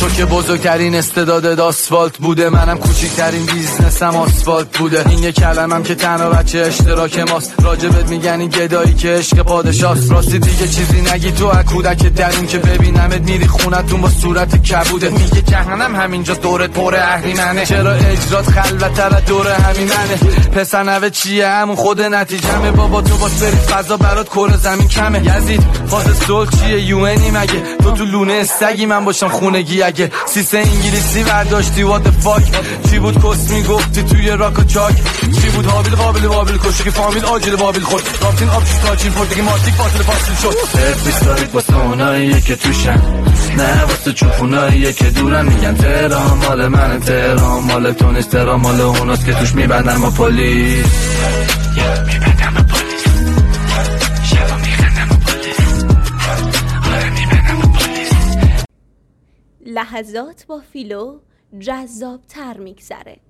تو که بزرگترین استعداد آسفالت بوده، منم کوچیکترین بیزنسم آسفالت بوده. این یه کلمم که تنها بچه اشتراک ماست، راجبت میگن این گدایی که عشق پادشاست. راستی دیگه چیزی نگی تو از کودک درون که ببینمت میری خونتون با صورت کبوده. میگه جهنم همینجا دورت پر اهریمنه، چرا اجرات خلوت‌تر دور همیننه؟ پسر نوه چیه همون خود نتیجمه، بابا تو باش بری فضا برات کره زمین کمه. یزید فاز سول چیه یوئنی مگه؟ تو لونه استگی من باشم خونگی اگه سیسه انگلیسی برداشتی وات فاک. چی بود کس میگفتی توی راک و چاک؟ چی بود حابیل قابل کشی فامیل آجیل بابیل خود رافتین آب چی تاچین پردگی ماتیک فاصله فاصله شد. سرفیس دارید واسه اوناییه که توشن، نه واسه چوپوناییه که دورن. میگن تهران مال من، تهران مال تو نیست، تهران مال اوناست که توش میبندن با پلیس. میبندن با پلیس، شبا میخندن با پلیس، آره میبندن با پلیس. لحظات با فیلو جذاب تر میگذره.